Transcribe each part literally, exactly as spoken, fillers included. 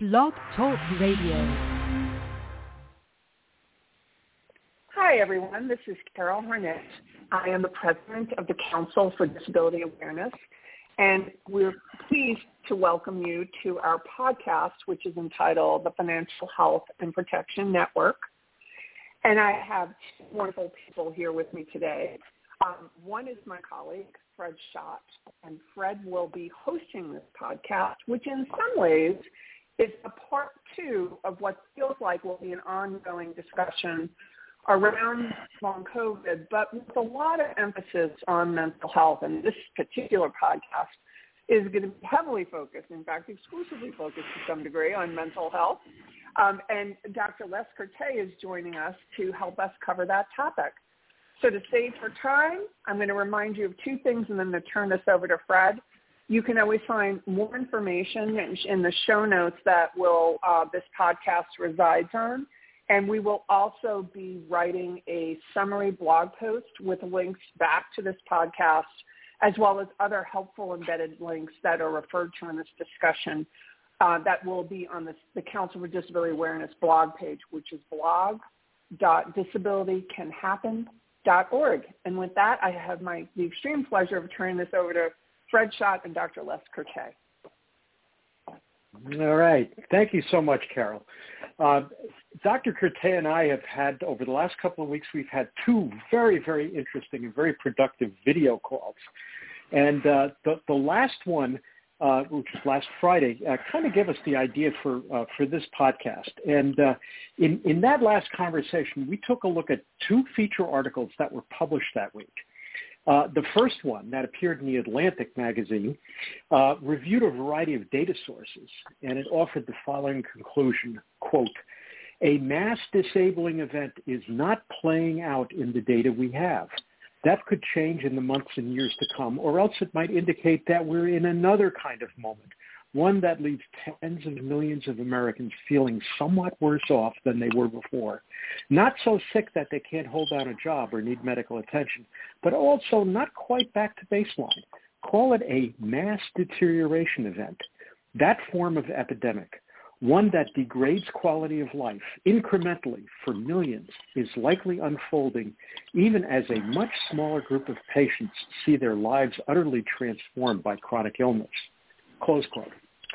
Blog Talk Radio. Hi, everyone. This is Carol Harnett. I am the president of the Council for Disability Awareness, and we're pleased to welcome you to our podcast, which is entitled the Financial Health and Protection Network. And I have two wonderful people here with me today. Um, one is my colleague, Fred Schott, and Fred will be hosting this podcast, which in some ways is a part two of what feels like will be an ongoing discussion around long COVID, but with a lot of emphasis on mental health. And this particular podcast is going to be heavily focused, in fact, exclusively focused to some degree on mental health. Um, and Doctor Les Courtet is joining us to help us cover that topic. So to save for time, I'm going to remind you of two things and then to turn this over to Fred. You can always find more information in the show notes that will uh, this podcast resides on. And we will also be writing a summary blog post with links back to this podcast, as well as other helpful embedded links that are referred to in this discussion uh, that will be on this, the Council for Disability Awareness blog page, which is blog dot disability can happen dot org. And with that, I have my the extreme pleasure of turning this over to Fred Schott and Doctor Les Courtet. All right. Thank you so much, Carol. Uh, Doctor Courtet and I have had, over the last couple of weeks, we've had two very, very interesting and very productive video calls. And uh, the, the last one, uh, which was last Friday, uh, kind of gave us the idea for uh, for this podcast. And uh, in, in that last conversation, we took a look at two feature articles that were published that week. Uh, the first one that appeared in the Atlantic magazine uh, reviewed a variety of data sources, and it offered the following conclusion, quote, a mass disabling event is not playing out in the data we have. That could change in the months and years to come, or else it might indicate that we're in another kind of moment, one that leaves tens of millions of Americans feeling somewhat worse off than they were before. Not so sick that they can't hold down a job or need medical attention, but also not quite back to baseline. Call it a mass deterioration event. That form of epidemic, one that degrades quality of life incrementally for millions, is likely unfolding even as a much smaller group of patients see their lives utterly transformed by chronic illness. Close quote.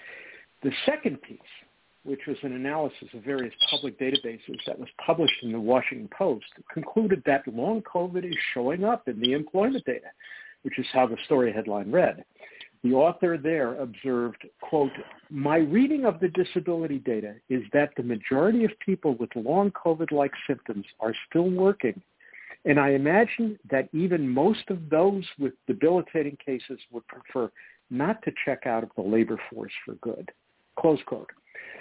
The second piece, which was an analysis of various public databases that was published in the Washington Post, concluded that long COVID is showing up in the employment data, which is how the story headline read. The author there observed, quote, my reading of the disability data is that the majority of people with long COVID-like symptoms are still working, and I imagine that even most of those with debilitating cases would prefer not to check out of the labor force for good, close quote.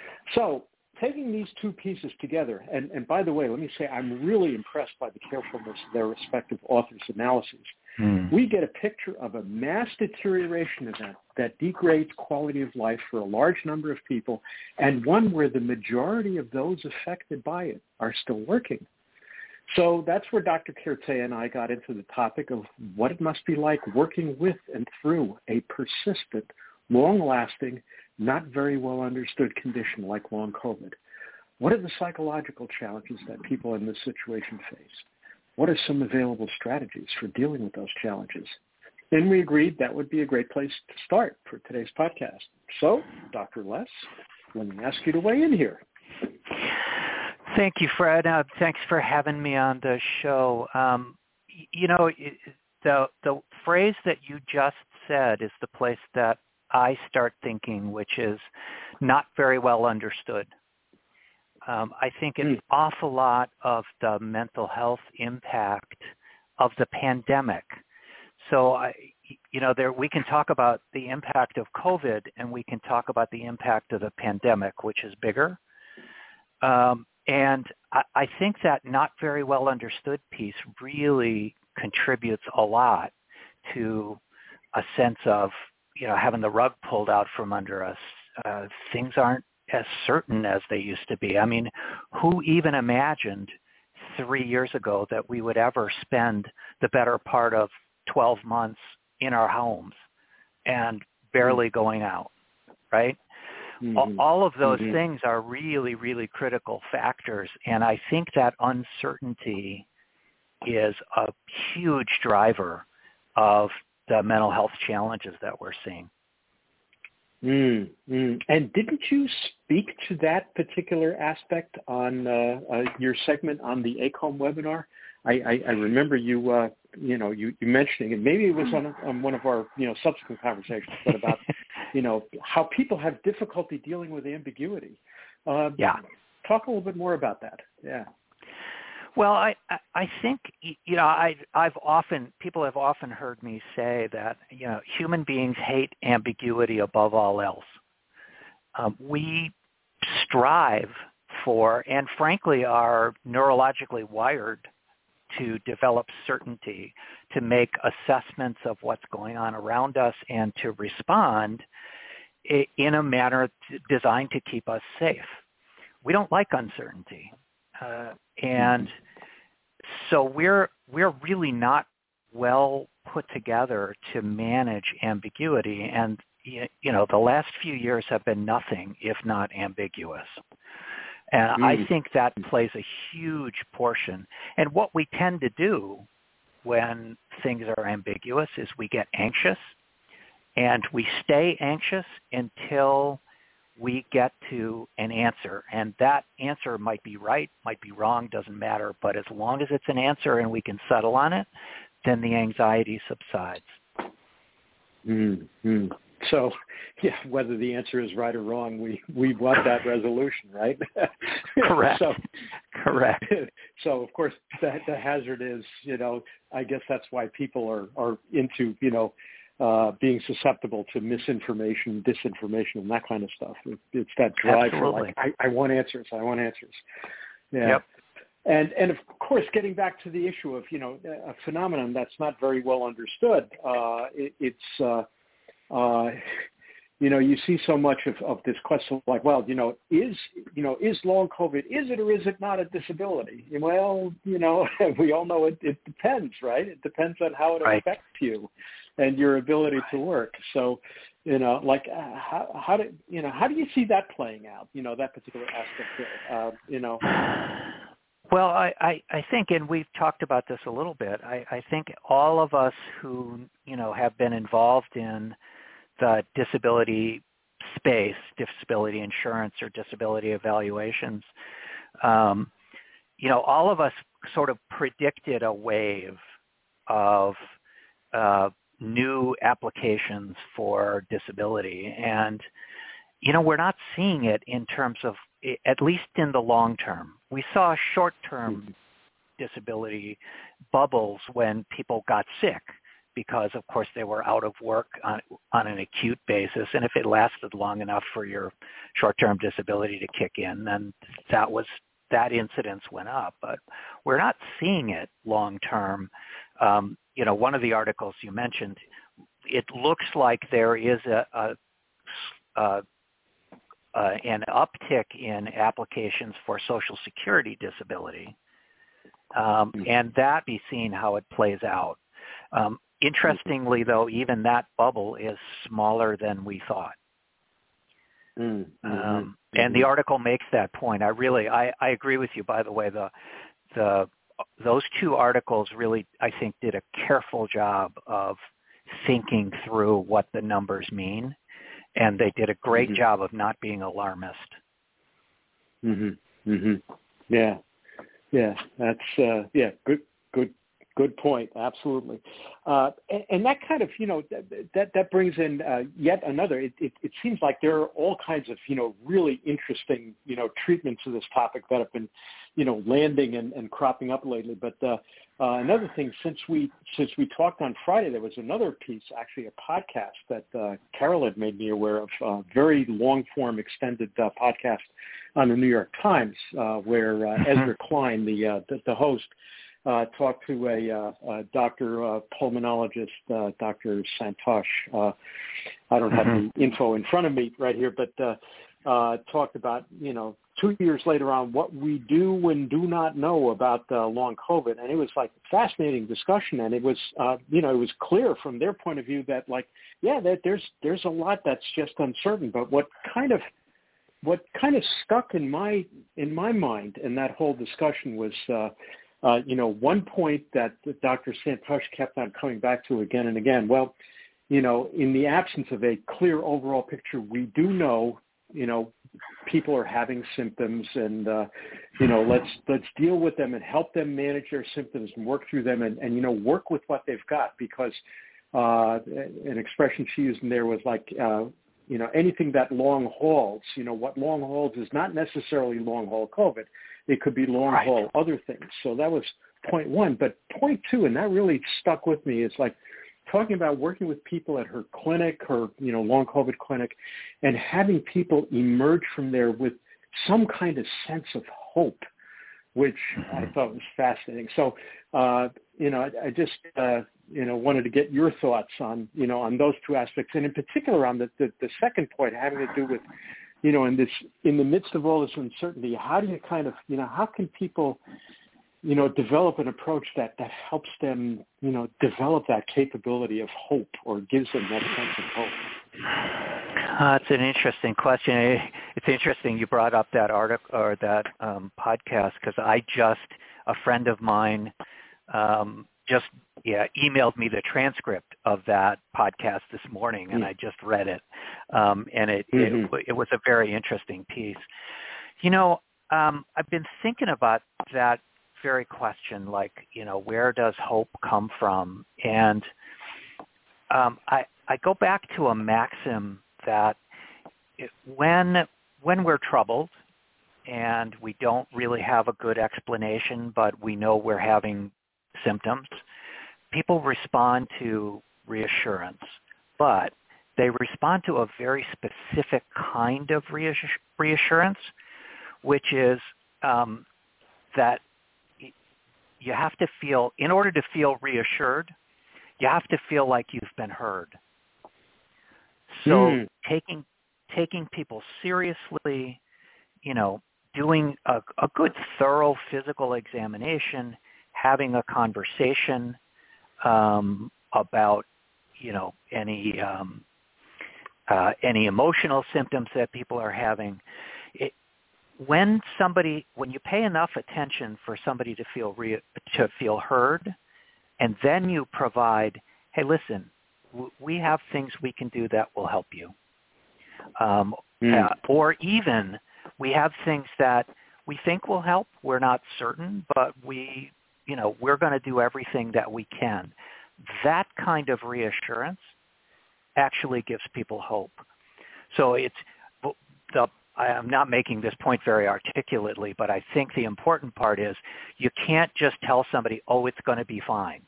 So taking these two pieces together, and, and by the way, let me say I'm really impressed by the carefulness of their respective authors' analyses. Mm. We get a picture of a mass deterioration event that degrades quality of life for a large number of people, and one where the majority of those affected by it are still working. So that's where Doctor Courtet and I got into the topic of what it must be like working with and through a persistent, long-lasting, not very well understood condition like long COVID. What are the psychological challenges that people in this situation face? What are some available strategies for dealing with those challenges? And we agreed that would be a great place to start for today's podcast. So, Doctor Les, let me ask you to weigh in here. Thank you, Fred. Uh, thanks for having me on the show. Um, you know, the the phrase that you just said is the place that I start thinking, which is not very well understood. Um, I think an awful lot of the mental health impact of the pandemic. So, I, you know, there we can talk about the impact of COVID, and we can talk about the impact of the pandemic, which is bigger. Um, and I, I think that not very well understood piece really contributes a lot to a sense of, you know, having the rug pulled out from under us. Uh, things aren't as certain as they used to be. I mean, who even imagined three years ago that we would ever spend the better part of twelve months in our homes and barely going out, right? Mm-hmm. All of those mm-hmm. things are really, really critical factors. And I think that uncertainty is a huge driver of the mental health challenges that we're seeing. Mm, mm. And didn't you speak to that particular aspect on uh, uh, your segment on the A C O M webinar? I, I, I remember you, uh, you know, you, you mentioning it. Maybe it was on, on one of our, you know, subsequent conversations, but about, you know, how people have difficulty dealing with ambiguity. Uh, yeah. Talk a little bit more about that. Yeah. Well, I, I think, you know, I, I've often, people have often heard me say that, you know, human beings hate ambiguity above all else. Um, we strive for, and frankly are neurologically wired to develop certainty, to make assessments of what's going on around us and to respond in a manner designed to keep us safe. We don't like uncertainty. Uh, and so we're we're really not well put together to manage ambiguity. And, you know, the last few years have been nothing if not ambiguous. And mm. I think that plays a huge portion. And what we tend to do when things are ambiguous is we get anxious, and we stay anxious until we get to an answer. And that answer might be right, might be wrong, doesn't matter. But as long as it's an answer and we can settle on it, then the anxiety subsides. Mm-hmm. So, yeah, whether the answer is right or wrong, we, we want that resolution, right? Correct. so, Correct. So, of course, the, the hazard is, you know, I guess that's why people are, are into, you know, uh, being susceptible to misinformation, disinformation, and that kind of stuff. It, it's that drive Absolutely. for, like, I, I want answers, I want answers. Yeah. Yep. And, and of course, getting back to the issue of, you know, a phenomenon that's not very well understood, uh, it, it's, uh, uh, you know, you see so much of, of this question, like, well, you know, is, you know, is long COVID, is it or is it not a disability? Well, you know, we all know it, it depends, right? It depends on how it right. affects you and your ability right. to work. So, you know, like, uh, how, how do, you know, how do you see that playing out, you know, that particular aspect, uh, you know? Well, I, I, I think, and we've talked about this a little bit, I, I think all of us who, you know, have been involved in the disability space, disability insurance or disability evaluations, um, you know, all of us sort of predicted a wave of uh, new applications for disability. And, you know, we're not seeing it in terms of, at least in the long term. We saw short-term mm-hmm. disability bubbles when people got sick, because, of course, they were out of work on, on an acute basis. And if it lasted long enough for your short-term disability to kick in, then that was that incidence went up. But we're not seeing it long-term. Um, you know, one of the articles you mentioned, it looks like there is a, a, a, a an uptick in applications for Social Security disability, um, and that be seen how it plays out. Um, Interestingly, though, even that bubble is smaller than we thought. Mm-hmm. Um, and the article makes that point. I really, I, I agree with you, by the way. The, the, those two articles really, I think, did a careful job of thinking through what the numbers mean. And they did a great mm-hmm. job of not being alarmist. Mm-hmm. Mm-hmm. Yeah. Yeah. That's, uh, yeah, good, good. Good point. Absolutely. Uh, and, and that kind of, you know, that that, that brings in uh, yet another, it, it, it seems like there are all kinds of, you know, really interesting, you know, treatments of this topic that have been, you know, landing and, and cropping up lately. But uh, uh, another thing, since we since we talked on Friday, there was another piece, actually a podcast that uh, Carol had made me aware of, a very long-form extended uh, podcast on the New York Times, uh, where uh, Ezra Klein, the, uh, the, the host, Uh, talked to a, uh, a doctor, uh, pulmonologist, uh, Doctor Santosh. Uh, I don't have mm-hmm. the info in front of me right here, but uh, uh, talked about, you know, two years later on what we do and do not know about uh, long COVID. And it was like a fascinating discussion. And it was, uh, you know, it was clear from their point of view that, like, yeah, that there's there's a lot that's just uncertain. But what kind of what kind of stuck in my in my mind in that whole discussion was, uh, uh, you know, one point that Doctor Santosh kept on coming back to again and again. Well, you know, in the absence of a clear overall picture, we do know, you know, people are having symptoms, and uh, you know, let's let's deal with them and help them manage their symptoms and work through them, and, and you know, work with what they've got, because uh, an expression she used in there was like. Uh, You know, anything that long hauls, you know, what long hauls is not necessarily long haul COVID. It could be long right. haul other things. So that was point one. But point two, and that really stuck with me, is like talking about working with people at her clinic, her, you know, long COVID clinic, and having people emerge from there with some kind of sense of hope, which I thought was fascinating. So, uh, you know, I, I just, uh, you know, wanted to get your thoughts on, you know, on those two aspects, and in particular on the, the, the second point having to do with, you know, in this, in the midst of all this uncertainty, how do you kind of, you know, how can people, you know, develop an approach that, that helps them, you know, develop that capability of hope, or gives them that sense of hope? Uh, it's an interesting question. It's interesting you brought up that article or that um, podcast, because I just, a friend of mine um, just yeah, emailed me the transcript of that podcast this morning, and mm-hmm. I just read it. Um, and it, mm-hmm. it it was a very interesting piece. You know, um, I've been thinking about that very question, like, you know, where does hope come from? And um, I, I go back to a maxim that it, when when we're troubled and we don't really have a good explanation, but we know we're having symptoms, people respond to reassurance, but they respond to a very specific kind of reassurance, which is um, that you have to feel, in order to feel reassured, you have to feel like you've been heard. So mm. taking taking people seriously, you know, doing a, a good, thorough physical examination, having a conversation um, about, you know, any um, uh, any emotional symptoms that people are having. It, when somebody, when you pay enough attention for somebody to feel re- to feel heard, and then you provide, hey, listen, w- we have things we can do that will help you, um, mm. uh, or even we have things that we think will help. We're not certain, but we, you know, we're going to do everything that we can. That kind of reassurance actually gives people hope. So it's the. I'm not making this point very articulately, but I think the important part is you can't just tell somebody, oh, it's going to be fine.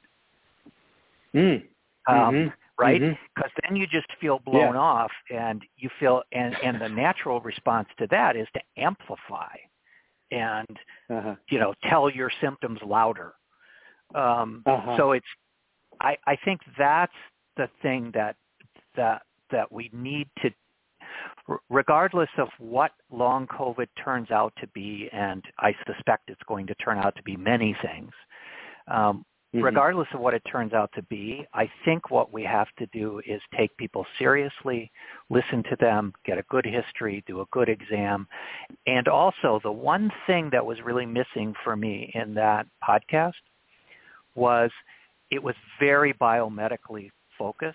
Mm. Um, mm-hmm. Right? Mm-hmm. Because then you just feel blown yeah. off, and you feel, and, and the natural response to that is to amplify and, uh-huh. you know, tell your symptoms louder. Um, uh-huh. So it's, I, I think that's the thing that, that, that we need to, regardless of what long COVID turns out to be, and I suspect it's going to turn out to be many things, um, mm-hmm. regardless of what it turns out to be, I think what we have to do is take people seriously, listen to them, get a good history, do a good exam. And also the one thing that was really missing for me in that podcast was it was very biomedically focused.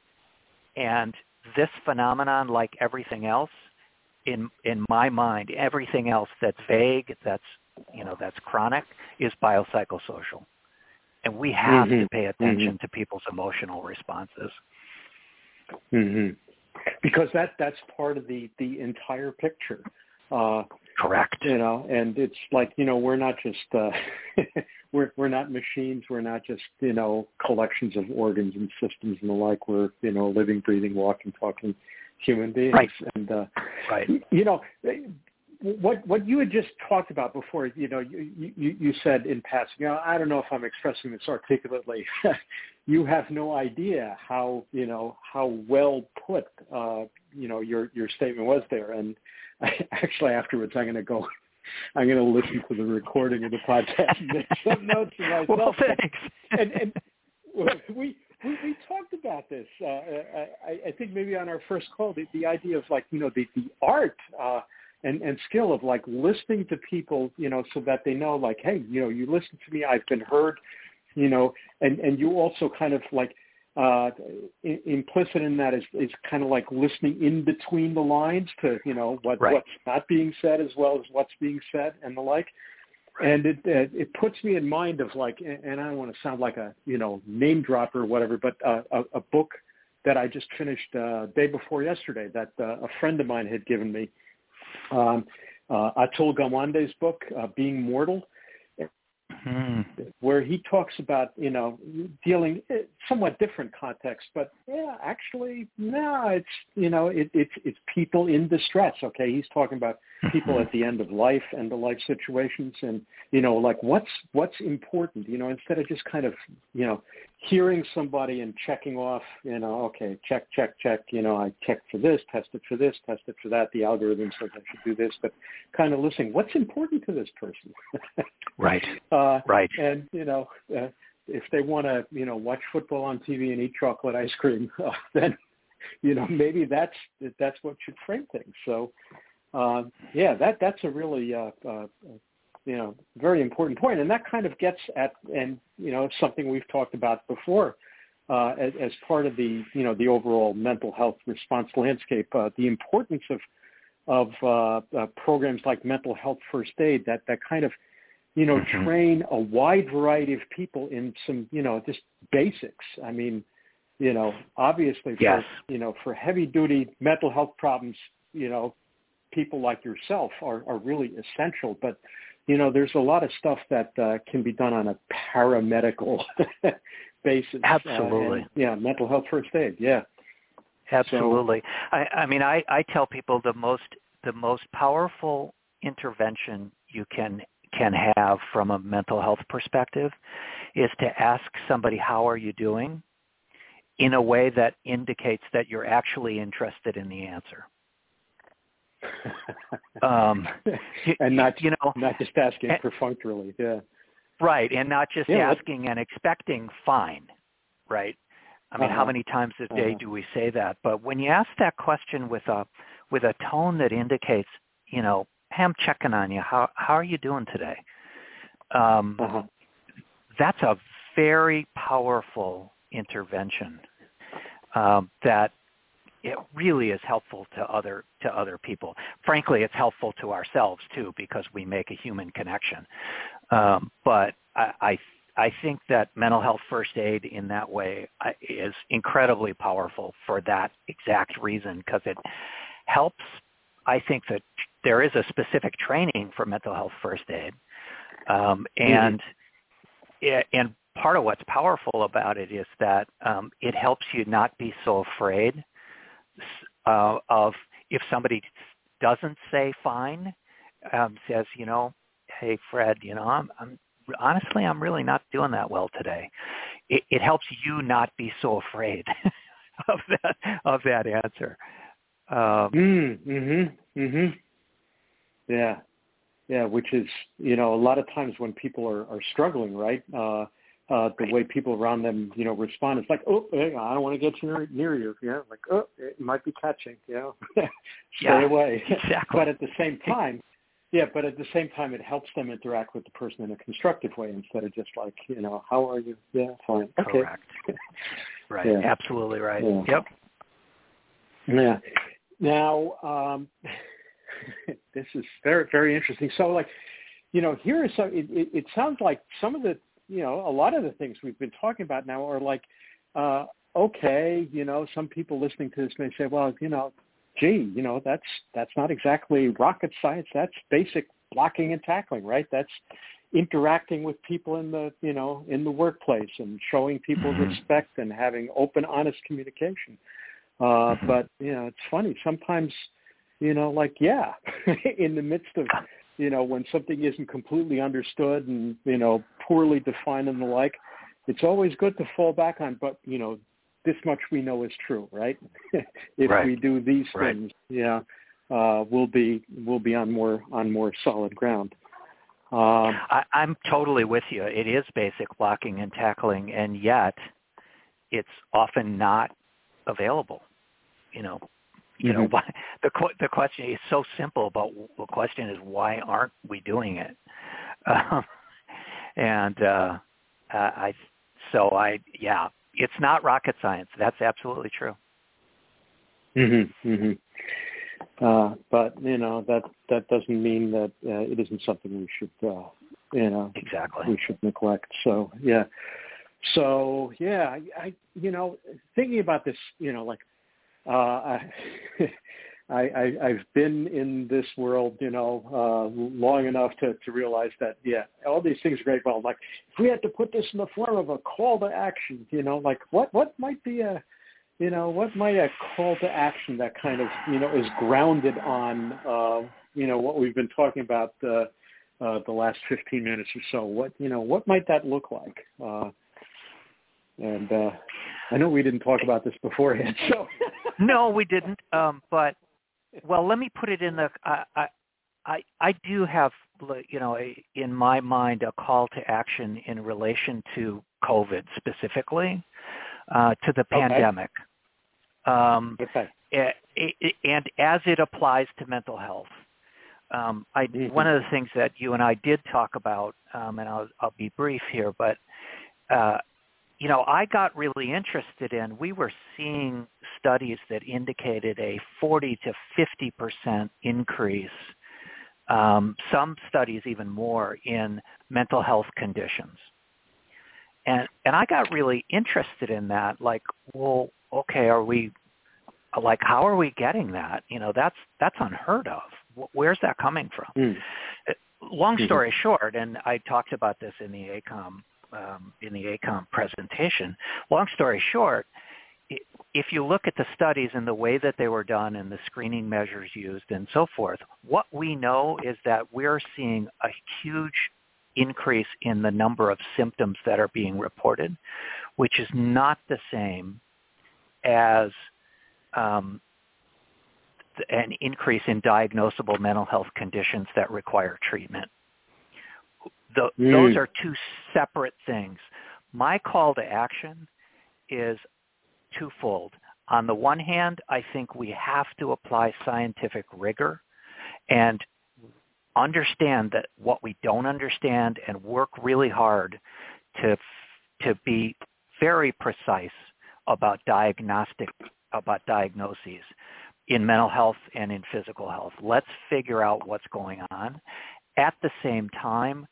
And this phenomenon, like everything else, in in my mind, everything else that's vague, that's you know, that's chronic, is biopsychosocial, and we have mm-hmm. to pay attention mm-hmm. to people's emotional responses. Mm-hmm. Because that that's part of the the entire picture. Uh, Correct. You know, and it's like, you know, we're not just uh, we're we're not machines. We're not just, you know, collections of organs and systems and the like. We're, you know, living, breathing, walking, talking human beings. Right. And uh, right. You know, what what you had just talked about before. You know, you you, you said in passing. You know, I don't know if I'm expressing this articulately. You have no idea how, you know, how well put uh, you know, your your statement was there. And I, actually, afterwards, I'm going to go. I'm going to listen to the recording of the podcast and make some notes for myself. Well, thanks. And, and we, we we talked about this. Uh, I, I think maybe on our first call, the, the idea of, like, you know, the the art uh, and, and skill of like listening to people, you know, so that they know like, hey, you know, you listen to me, I've been heard, you know, and, and you also kind of like uh, I- implicit in that is, is kind of like listening in between the lines to, you know, what, Right. what's not being said as well as what's being said and the like. And it, it it puts me in mind of like, and I don't want to sound like a, you know, name dropper or whatever, but uh, a, a book that I just finished uh, day before yesterday that uh, a friend of mine had given me, um, uh, Atul Gawande's book, uh, Being Mortal, Hmm. where he talks about, you know, dealing somewhat different context, but yeah, actually, no, it's, you know, it, it's, it's people in distress. Okay. He's talking about people at the end of life, end of life situations. And, you know, like what's, what's important, you know, instead of just kind of, you know, hearing somebody and checking off, you know, okay, check, check, check, you know, I checked for this, tested for this, tested for that. The algorithm says I should do this, but kind of listening, what's important to this person? Right. Uh, Right. And, you know, uh, if they want to, you know, watch football on T V and eat chocolate ice cream, uh, then, you know, maybe that's that's what should frame things. So, uh, yeah, that that's a really, uh, uh, you know, very important point. And that kind of gets at, and, you know, something we've talked about before uh, as, as part of the, you know, the overall mental health response landscape, uh, the importance of, of uh, uh, programs like Mental Health First Aid that, that kind of, you know, Mm-hmm. train a wide variety of people in some, you know, just basics. I mean, you know, obviously for, Yes. you know, for heavy duty mental health problems, you know, people like yourself are, are really essential. But, you know, there's a lot of stuff that uh, can be done on a paramedical basis. Absolutely. Uh, and, yeah, mental health first aid. Yeah. Absolutely. So, I, I mean, I, I tell people the most the most powerful intervention you can can have from a mental health perspective is to ask somebody, how are you doing, in a way that indicates that you're actually interested in the answer. um, and not, you know, not just asking and, perfunctorily. Yeah. Right. And not just yeah, asking and expecting fine. Right. I mean, uh-huh. how many times a day uh-huh. do we say that? But when you ask that question with a with a tone that indicates, you know, hey, I'm checking on you. How how are you doing today? Um, uh-huh. That's a very powerful intervention um, that it really is helpful to other to other people. Frankly, it's helpful to ourselves too because we make a human connection. Um, but I, I I think that mental health first aid in that way is incredibly powerful for that exact reason, because it helps. I think that there is a specific training for mental health first aid, um, and mm-hmm. it, and part of what's powerful about it is that um, it helps you not be so afraid uh, of if somebody doesn't say fine, um, says, you know, hey Fred, you know, I'm, I'm honestly, I'm really not doing that well today. It, it helps you not be so afraid of that of that answer. Um, mm, mm-hmm, mm-hmm. Yeah, yeah. Which is, you know, a lot of times when people are, are struggling, right? Uh, uh, the way people around them, you know, respond, it's like, oh, hey, I don't want to get near, near you. Yeah, like, oh, it might be catching. You know, stay yeah, away. Exactly. But at the same time. Yeah, but at the same time, it helps them interact with the person in a constructive way instead of just like, you know, how are you? Yeah, fine. Okay. Correct. Right. Yeah. Absolutely right. Yeah. Yep. Yeah. Now, um, this is very, very interesting. So, like, you know, here is some. It, it, it sounds like some of the, you know, a lot of the things we've been talking about now are like, uh, okay, you know, some people listening to this may say, well, you know, gee, you know, that's that's not exactly rocket science. That's basic blocking and tackling, right? That's interacting with people in the, you know, in the workplace and showing people Mm-hmm. respect and having open, honest communication. Uh, Mm-hmm. But, you know, it's funny. Sometimes, you know, like, yeah, in the midst of, you know, when something isn't completely understood and, you know, poorly defined and the like, it's always good to fall back on, but, you know, this much we know is true, right? If right. we do these right. things, yeah, uh, we'll be we'll be on more on more solid ground. Um, I, I'm totally with you. It is basic blocking and tackling, and yet it's often not available. You know, you mm-hmm. know, why, the the question is so simple, but the question is, why aren't we doing it? Um, and uh, I, so I, yeah, it's not rocket science. That's absolutely true. Mm-hmm, mm-hmm. Uh, but you know that that doesn't mean that uh, it isn't something we should, uh, you know, exactly we should neglect. So yeah, so yeah, I, I you know, thinking about this, you know, like uh, I, I, I I've been in this world, you know, uh, long enough to, to realize that yeah, all these things are great. Well, like if we had to put this in the form of a call to action, you know, like what what might be a You know, what might a call to action that kind of, you know, is grounded on, uh, you know, what we've been talking about uh, uh, the last fifteen minutes or so? What, you know, what might that look like? Uh, and uh, I know we didn't talk about this beforehand, so. No, we didn't. Um, but, well, let me put it in the, I, I, I, I do have, you know, a, in my mind, a call to action in relation to COVID specifically, uh, to the Okay. pandemic. Um, okay. And as it applies to mental health, um, I, mm-hmm. one of the things that you and I did talk about, um, and I'll, I'll be brief here, but, uh, you know, I got really interested in, we were seeing studies that indicated a forty to fifty percent increase, um, some studies even more, in mental health conditions. And and I got really interested in that, like, well, okay, are we, like, how are we getting that? You know, that's that's unheard of. Where's that coming from? Mm. Long Mm-hmm. story short, and I talked about this in the A COM um, in the A COM presentation. Long story short, if you look at the studies and the way that they were done and the screening measures used and so forth, what we know is that we're seeing a huge increase in the number of symptoms that are being reported, which is not the same as um, an increase in diagnosable mental health conditions that require treatment. The, mm. Those are two separate things. My call to action is twofold. On the one hand, I think we have to apply scientific rigor and understand that what we don't understand and work really hard to to be very precise about diagnostic about diagnoses in mental health and in physical health. Let's figure out what's going on. At the same time,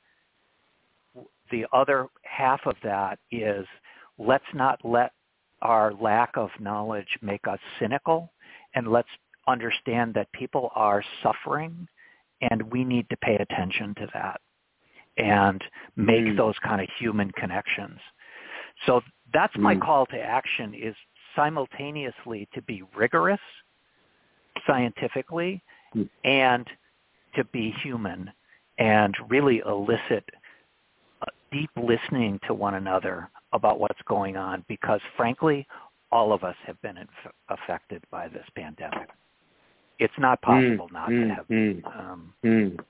the other half of that is, let's not let our lack of knowledge make us cynical, and let's understand that people are suffering and we need to pay attention to that and make mm. those kind of human connections. So that's mm. my call to action, is simultaneously to be rigorous scientifically mm. and to be human and really elicit deep listening to one another about what's going on, because frankly, all of us have been inf- affected by this pandemic. It's not possible mm, not mm, to have. Mm, um, mm.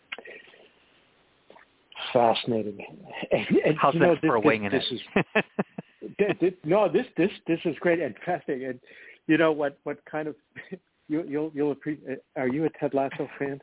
Fascinating. And, and, how's you that know, for this, winging this, it? This is, this, this, no, this this this is great and fascinating. And you know what? What kind of you, you'll you'll appreciate? Are you a Ted Lasso fan?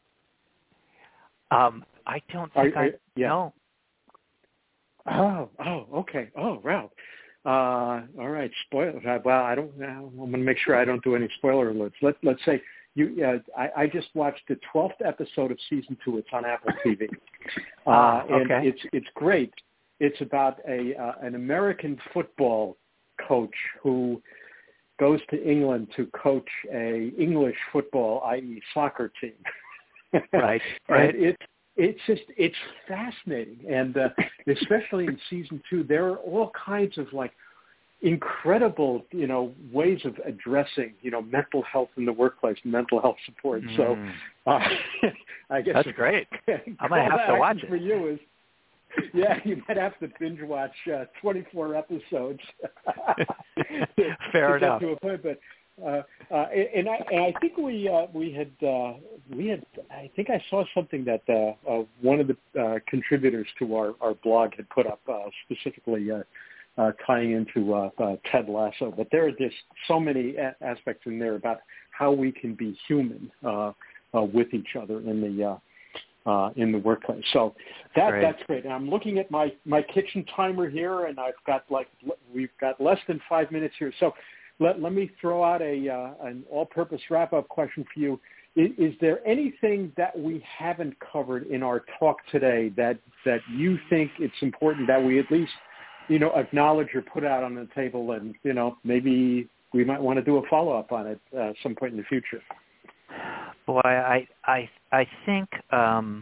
Um, I don't think are, I are, yeah. know. Oh, oh, okay. Oh, wow. Uh, all right. Spoiler. Well, I don't. I'm going to make sure I don't do any spoiler alerts. Let Let's say you. Uh, I, I just watched the twelfth episode of season two. It's on Apple T V, uh, ah, okay. and it's it's great. It's about a uh, an American football coach who goes to England to coach a English football, that is, soccer team. Right. Right. And it's It's just, it's fascinating. And uh, especially in season two, there are all kinds of like incredible, you know, ways of addressing, you know, mental health in the workplace, mental health support. Mm. So uh, I guess that's great. I'm going to have to watch it. For you is, yeah, you might have to binge watch uh, twenty-four episodes. to, Fair to enough. Get to a point, but Uh, uh, and, I, and I think we uh, we had uh, we had I think I saw something that uh, uh, one of the uh, contributors to our, our blog had put up uh, specifically uh, uh, tying into uh, uh, Ted Lasso. But there are just so many a- aspects in there about how we can be human uh, uh, with each other in the uh, uh, in the workplace. So that great. that's great. And I'm looking at my, my kitchen timer here, and I've got like we've got less than five minutes here. So let let me throw out a uh, an all-purpose wrap-up question for you. Is, is there anything that we haven't covered in our talk today that that you think it's important that we at least, you know, acknowledge or put out on the table, and, you know, maybe we might want to do a follow-up on it uh, some point in the future? Boy, I I I think um,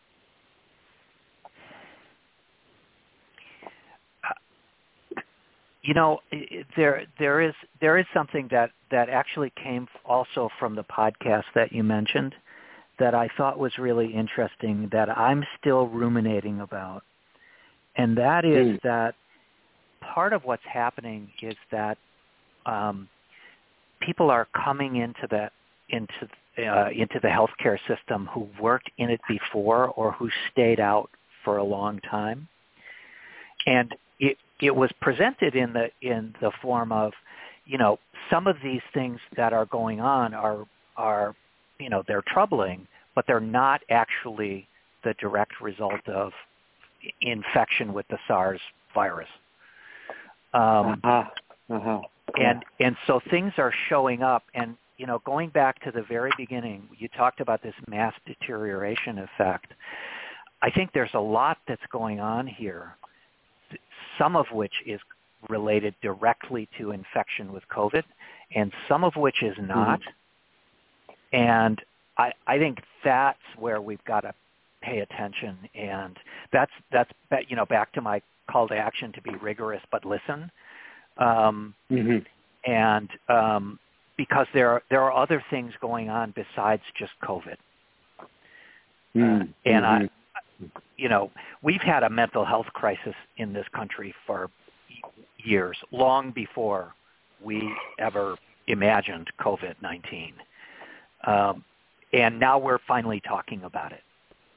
you know there there is there is something that, that actually came also from the podcast that you mentioned that I thought was really interesting that I'm still ruminating about, and that is mm. that part of what's happening is that um, people are coming into the into uh, into the healthcare system who worked in it before or who stayed out for a long time, and it it was presented in the in the form of, you know, some of these things that are going on are are you know, they're troubling, but they're not actually the direct result of infection with the SARS virus. Um, uh-huh. Uh-huh. And and so things are showing up, and, you know, going back to the very beginning, you talked about this mass deterioration effect. I think there's a lot that's going on here, some of which is related directly to infection with COVID, and some of which is not. Mm-hmm. And I, I think that's where we've got to pay attention, and that's that's you know, back to my call to action to be rigorous but listen. Um, mm-hmm. And um, because there are, there are other things going on besides just COVID. Mm-hmm. Uh, and I, you know, we've had a mental health crisis in this country for years, long before we ever imagined COVID nineteen. Um, and now we're finally talking about it.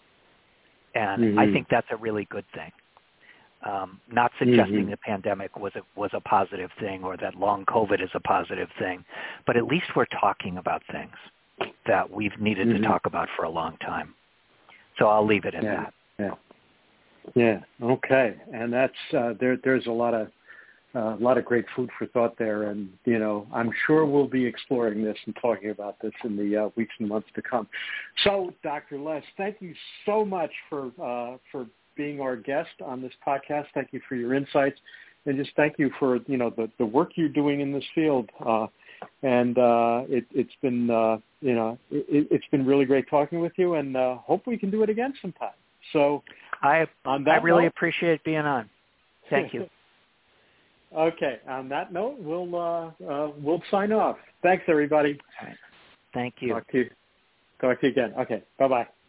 And mm-hmm. I think that's a really good thing. Um, not suggesting mm-hmm. the pandemic was a, was a positive thing or that long COVID is a positive thing, but at least we're talking about things that we've needed mm-hmm. to talk about for a long time. So I'll leave it at yeah. that. Yeah. Yeah. Okay. And that's uh, there. There's a lot of uh, a lot of great food for thought there, and, you know, I'm sure we'll be exploring this and talking about this in the uh, weeks and months to come. So, Doctor Les, thank you so much for uh, for being our guest on this podcast. Thank you for your insights, and just thank you for, you know, the, the work you're doing in this field. Uh, and uh, it, it's been, uh, you know, it, it's been really great talking with you, and uh, hope we can do it again sometime. So, I on that I really note, appreciate being on. Thank you. Okay. On that note, we'll uh, uh, we'll sign off. Thanks, everybody. All right. Thank you. Talk to you. Talk to you again. Okay. Bye bye.